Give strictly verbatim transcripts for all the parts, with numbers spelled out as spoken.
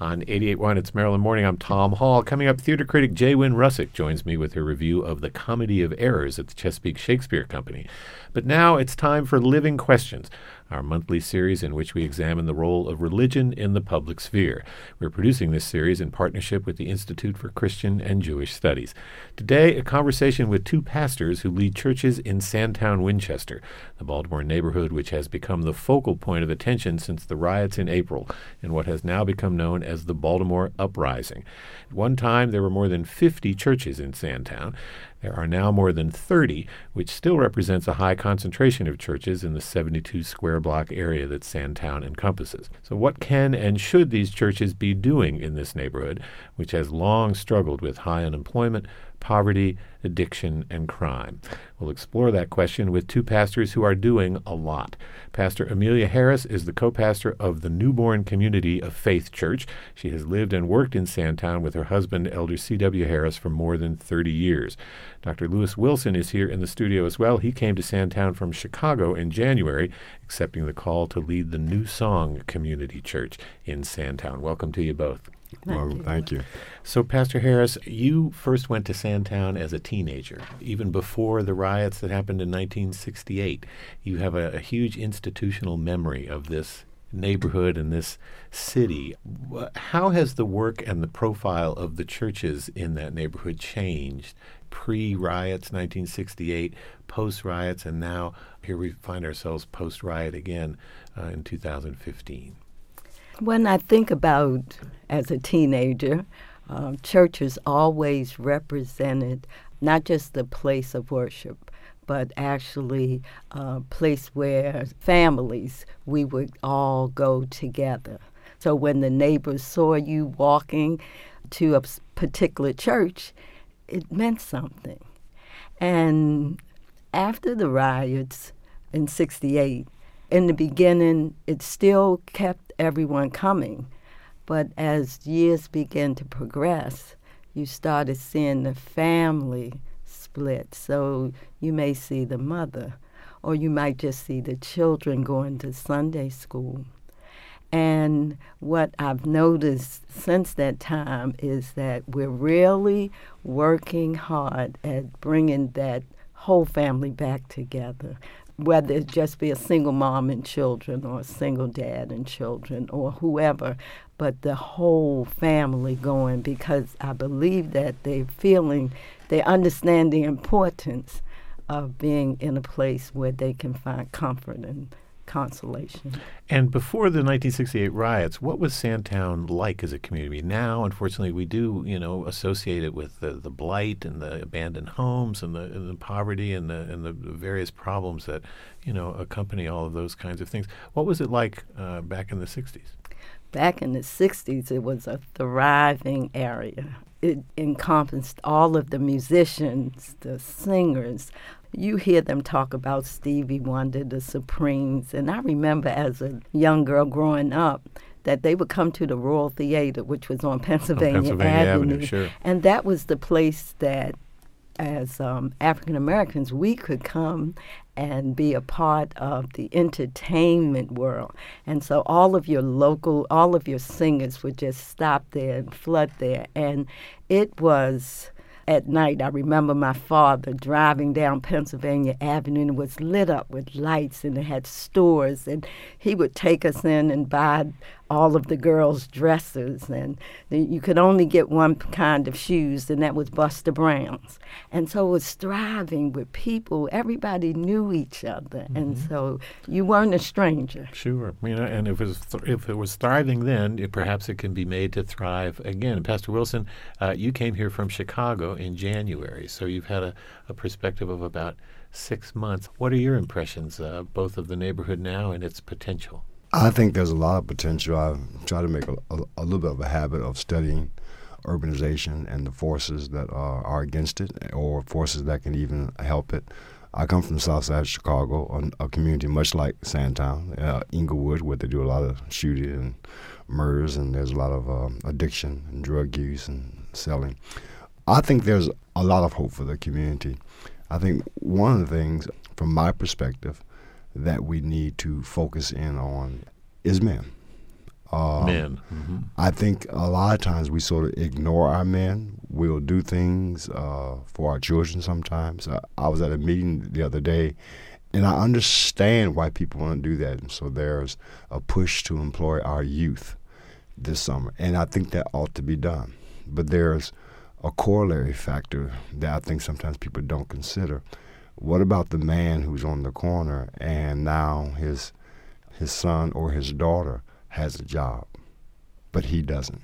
On eighty-eight point one, it's Maryland Morning. I'm Tom Hall. Coming up, theater critic J. Wynn Russick joins me with her review of The Comedy of Errors at the Chesapeake Shakespeare Company. But now it's time for Living Questions, our monthly series in which we examine the role of religion in the public sphere. We're producing this series in partnership with the Institute for Christian and Jewish Studies. Today, a conversation with two pastors who lead churches in Sandtown, Winchester, the Baltimore neighborhood which has become the focal point of attention since the riots in April in what has now become known as the Baltimore Uprising. At one time, there were more than fifty churches in Sandtown. There are now more than thirty, which still represents a high concentration of churches in the seventy-two square block area that Sandtown encompasses. So what can and should these churches be doing in this neighborhood, which has long struggled with high unemployment, poverty, addiction, and crime? We'll explore that question with two pastors who are doing a lot. Pastor Amelia Harris is the co-pastor of the Newborn Community of Faith Church. She has lived and worked in Sandtown with her husband, Elder C W Harris, for more than thirty years. Doctor Lewis Wilson is here in the studio as well. He came to Sandtown from Chicago in January, accepting the call to lead the New Song Community Church in Sandtown. Welcome to you both. Thank well, you. Thank you. So, Pastor Harris, you first went to Sandtown as a teenager, even before the riots that happened in nineteen sixty-eight. You have a, a huge institutional memory of this neighborhood and this city. How has the work and the profile of the churches in that neighborhood changed pre-riots, nineteen sixty-eight, post-riots, and now here we find ourselves post-riot again uh, in two thousand fifteen? When I think about, as a teenager, uh, churches always represented not just the place of worship, but actually a place where families, we would all go together. So when the neighbors saw you walking to a particular church, it meant something. And after the riots in sixty-eight, in the beginning, it still kept everyone coming. But as years began to progress, you started seeing the family split. So you may see the mother, or you might just see the children going to Sunday school. And what I've noticed since that time is that we're really working hard at bringing that whole family back together, whether it just be a single mom and children or a single dad and children or whoever, but the whole family going, because I believe that they're feeling, they understand the importance of being in a place where they can find comfort and consolation. And before the nineteen sixty-eight riots, what was Sandtown like as a community? Now, unfortunately, we do, you know, associate it with the, the blight and the abandoned homes and the, and the poverty and the and the various problems that, you know, accompany all of those kinds of things. What was it like uh, back in the sixties? Back in the sixties, it was a thriving area. It encompassed all of the musicians, the singers. You hear them talk about Stevie Wonder, the Supremes, and I remember as a young girl growing up that they would come to the Royal Theater, which was on Pennsylvania, on Pennsylvania Avenue, Avenue sure. And that was the place that, as um, African Americans, we could come and be a part of the entertainment world. And so all of your local, all of your singers would just stop there and flood there. And it was, at night, I remember my father driving down Pennsylvania Avenue, and it was lit up with lights, and it had stores, and he would take us in and buy all of the girls' dresses, and the, you could only get one kind of shoes, and that was Buster Brown's. And so it was thriving with people. Everybody knew each other, mm-hmm. and so you weren't a stranger. Sure. You know, and if it was, th- if it was thriving then, it, perhaps it can be made to thrive again. And Pastor Wilson, uh, you came here from Chicago in January, so you've had a, a perspective of about six months. What are your impressions, uh, both of the neighborhood now and its potential? I think there's a lot of potential. I try to make a, a, a little bit of a habit of studying urbanization and the forces that are, are against it, or forces that can even help it. I come from the south side of Chicago, a, a community much like Sandtown, uh, Inglewood, where they do a lot of shooting and murders, and there's a lot of um, addiction and drug use and selling. I think there's a lot of hope for the community. I think one of the things, from my perspective, that we need to focus in on is men. Um, men. Mm-hmm. I think a lot of times we sort of ignore our men. We'll do things uh, for our children sometimes. I, I was at a meeting the other day, and I understand why people want to do that. And so there's a push to employ our youth this summer, and I think that ought to be done. But there's a corollary factor that I think sometimes people don't consider. What about the man who's on the corner and now his his son or his daughter has a job, but he doesn't?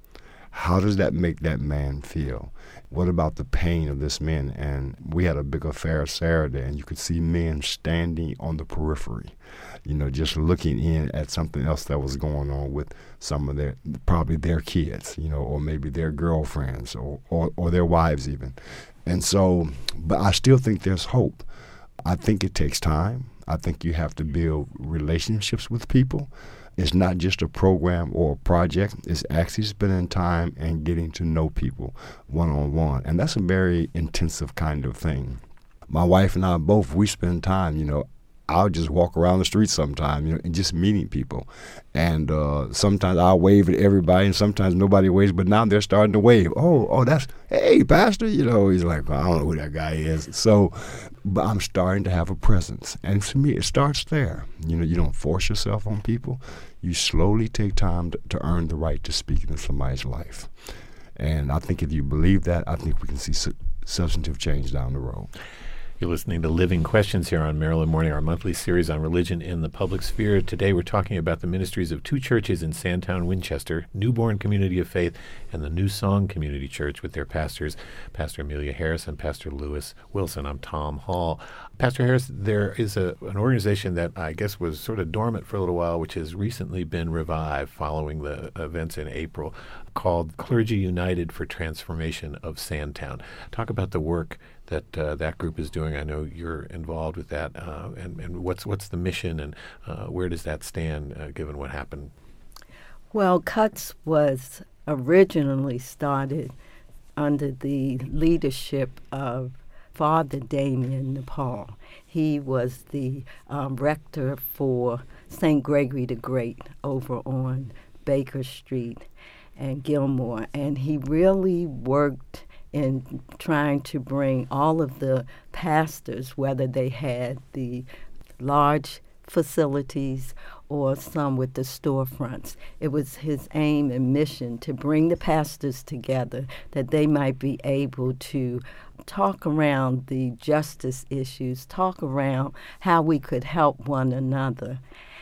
How does that make that man feel? What about the pain of this man? And we had a big affair Saturday, and you could see men standing on the periphery, you know, just looking in at something else that was going on with some of their, probably their kids, you know, or maybe their girlfriends or, or, or their wives even. And so, but I still think there's hope. I think it takes time. I think you have to build relationships with people. It's not just a program or a project. It's actually spending time and getting to know people one-on-one. And that's a very intensive kind of thing. My wife and I both, we spend time, you know, I'll just walk around the street sometime, you know, and just meeting people. And uh, sometimes I'll wave at everybody, and sometimes nobody waves, but now they're starting to wave. Oh, oh, that's, hey, Pastor, you know, he's like, well, I don't know who that guy is. So, but I'm starting to have a presence. And for me, it starts there. You know, you don't force yourself on people. You slowly take time to, to earn the right to speak into somebody's life. And I think if you believe that, I think we can see su- substantive change down the road. You're listening to Living Questions here on Maryland Morning, our monthly series on religion in the public sphere. Today we're talking about the ministries of two churches in Sandtown, Winchester, Newborn Community of Faith and the New Song Community Church with their pastors, Pastor Amelia Harris and Pastor Lewis Wilson. I'm Tom Hall. Pastor Harris, there is a, an organization that I guess was sort of dormant for a little while, which has recently been revived following the events in April, called Clergy United for Transformation of Sandtown. Talk about the work that uh, that group is doing. I know you're involved with that, uh, and, and what's what's the mission, and uh, where does that stand, uh, given what happened? Well, C U T S was originally started under the leadership of Father Damien Nepal. He was the um, rector for Saint Gregory the Great over on Baker Street and Gilmore, and he really worked in trying to bring all of the pastors, whether they had the large facilities or some with the storefronts. It was his aim and mission to bring the pastors together that they might be able to talk around the justice issues, talk around how we could help one another.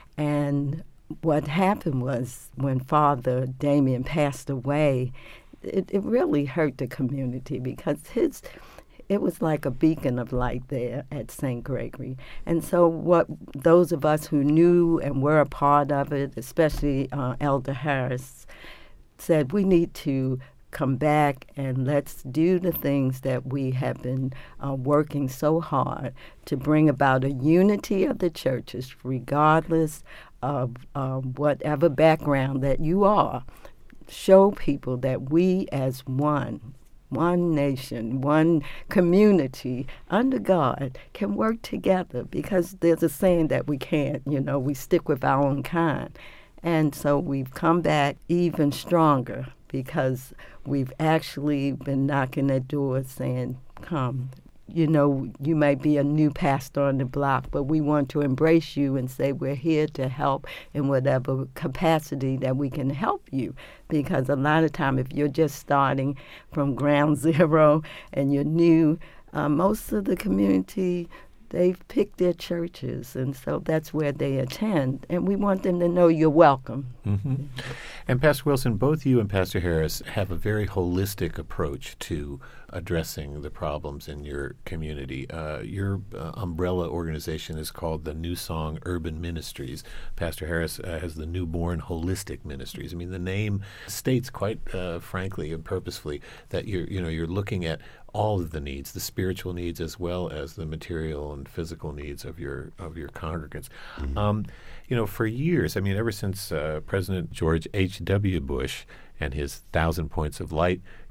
And what happened was when Father Damien passed away, It, it really hurt the community because his, it was like a beacon of light there at Saint Gregory. And so what those of us who knew and were a part of it, especially uh, Elder Harris, said we need to come back and let's do the things that we have been uh, working so hard to bring about a unity of the churches, regardless of uh, whatever background that you are. Show people that we as one, one nation, one community under God can work together, because there's a saying that we can't, you know, we stick with our own kind. And so we've come back even stronger because we've actually been knocking at doors saying, come. You know, you might be a new pastor on the block, but we want to embrace you and say we're here to help in whatever capacity that we can help you. Because a lot of time, if you're just starting from ground zero and you're new, uh, most of the community, they've picked their churches, and so that's where they attend. And we want them to know you're welcome. Mm-hmm. And Pastor Wilson, both you and Pastor Harris have a very holistic approach to addressing the problems in your community. Uh, your uh, umbrella organization is called the New Song Urban Ministries. Pastor Harris uh, has the Newborn Holistic Ministries. I mean, the name states quite uh, frankly and purposefully that you're, you know, you're looking at all of the needs, the spiritual needs as well as the material and physical needs of your of your congregants. Mm-hmm. Um, you know, for years, I mean, ever since uh, President George H W. Bush and his Thousand Points of Light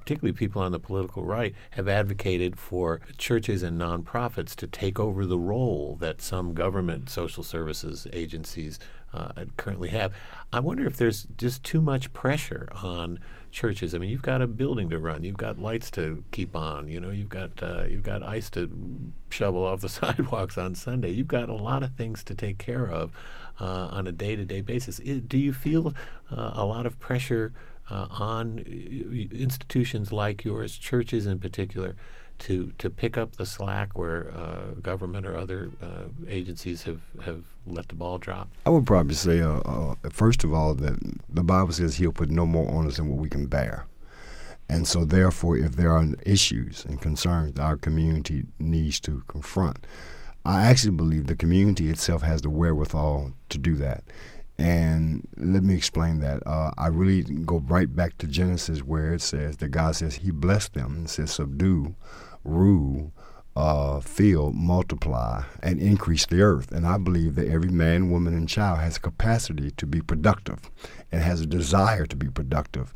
particularly people on the political right, have advocated for churches and nonprofits to take over the role that some government social services agencies uh, currently have. I wonder if there's just too much pressure on churches. I mean, you've got a building to run, you've got lights to keep on, you know, you've got uh, you've got ice to shovel off the sidewalks on Sunday. You've got a lot of things to take care of uh, on a day-to-day basis. I, do you feel uh, a lot of pressure uh, on institutions like yours, churches in particular, to to pick up the slack where uh, government or other uh, agencies have, have let the ball drop? I would probably say, uh, uh, first of all, that the Bible says he'll put no more on us than what we can bear. And so therefore, if there are issues and concerns that our community needs to confront, I actually believe the community itself has the wherewithal to do that. And let me explain that. Uh, I really go right back to Genesis, where it says that God says he blessed them and says, subdue, rule, uh, fill, multiply, and increase the earth. And I believe that every man, woman, and child has a capacity to be productive and has a desire to be productive.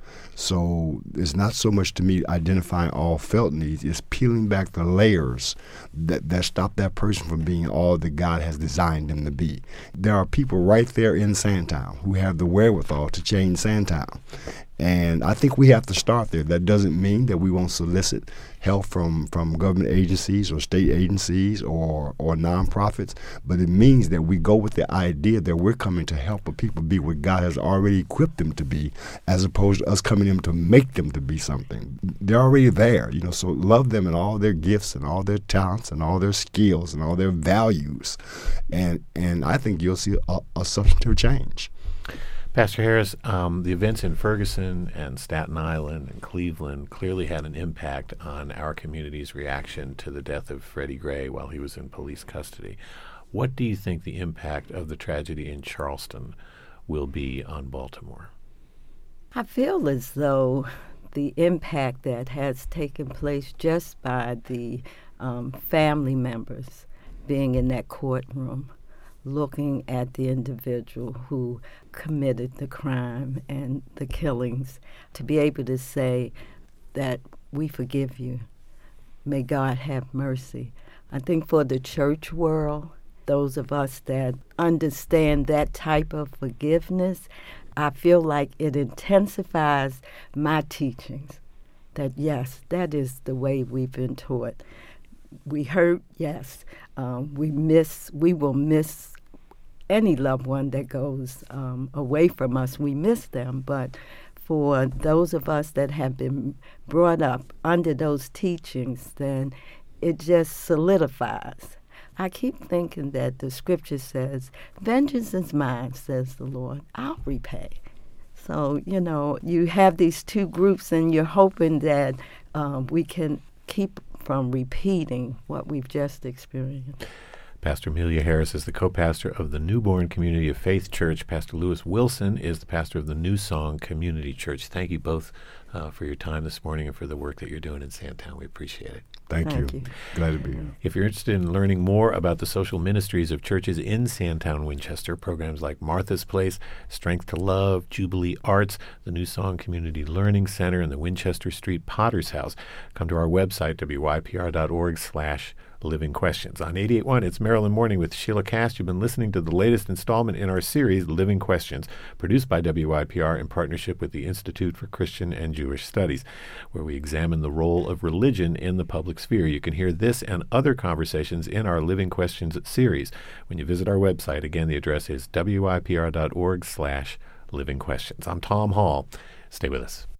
So it's not so much to me identifying all felt needs, it's peeling back the layers that, that stop that person from being all that God has designed them to be. There are people right there in Sandtown who have the wherewithal to change Sandtown. And I think we have to start there. That doesn't mean that we won't solicit help from, from government agencies or state agencies or, or nonprofits, but it means that we go with the idea that we're coming to help people be what God has already equipped them to be, as opposed to us coming in to make them to be something. They're already there, you know, so love them and all their gifts and all their talents and all their skills and all their values. And, and I think you'll see a, a substantive change. Pastor Harris, um, the events in Ferguson and Staten Island and Cleveland clearly had an impact on our community's reaction to the death of Freddie Gray while he was in police custody. What do you think the impact of the tragedy in Charleston will be on Baltimore? I feel as though the impact that has taken place just by the um, family members being in that courtroom, looking at the individual who committed the crime and the killings, to be able to say that we forgive you. May God have mercy. I think for the church world, those of us that understand that type of forgiveness, I feel like it intensifies my teachings. That yes, that is the way we've been taught. We hurt, yes. Um, we miss, we will miss any loved one that goes um, away from us. We miss them, but for those of us that have been brought up under those teachings, then it just solidifies. I keep thinking that the scripture says, vengeance is mine, says the Lord, I'll repay. So, you know, you have these two groups and you're hoping that um, we can keep from repeating what we've just experienced. Pastor Amelia Harris is the co-pastor of the Newborn Community of Faith Church. Pastor Lewis Wilson is the pastor of the New Song Community Church. Thank you both uh, for your time this morning and for the work that you're doing in Sandtown. We appreciate it. Thank, Thank you. you. Glad to be here. If you're interested in learning more about the social ministries of churches in Sandtown, Winchester, programs like Martha's Place, Strength to Love, Jubilee Arts, the New Song Community Learning Center, and the Winchester Street Potter's House, come to our website, w y p r dot org slash Living Questions. On eighty-eight point one, it's Maryland Morning with Sheila Cast. You've been listening to the latest installment in our series, Living Questions, produced by W Y P R in partnership with the Institute for Christian and Jewish Studies, where we examine the role of religion in the public sphere. You can hear this and other conversations in our Living Questions series when you visit our website. Again, the address is w y p r dot org slash Living Questions. I'm Tom Hall. Stay with us.